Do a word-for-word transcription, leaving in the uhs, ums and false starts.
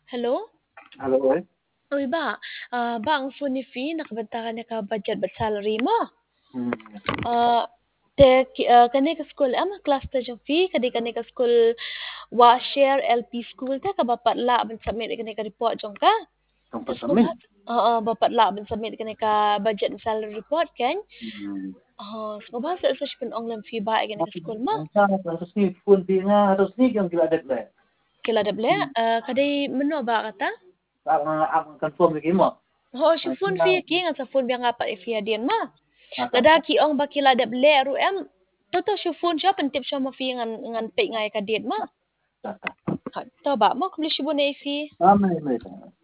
Hello? Halo, oi. Uy ba, ah, ba ang phone ni fee nakabantahan niya ka budget ba salary mo? Hmm. Ah, te ki ah, kani ka school ama class ta siya fee kadi kani ka school wa share L P school ta ka bapat la man submit kani ka report jong ka. Tempat Tas kami. mabas oo bapat la man submit kani ka budget and salary report kan. Hmm. Oh, mabasa sa siya online fee ba kani ka school mo. Ang sana harus ni pun di nga harus ni yang gila dek le. Kila dable ah, kadi mano ba kata? Ang ang confirm lagi mo. Oh, si phone fee ki nga sa phone biya nga pa ifia din ma. Ladaki ong bakila da blero em toto siya phone siya pentip siya mafi ngan ngan pe ngay ka diet ma. Ha, to ba mo kumli siya na ifi. Ah, may may.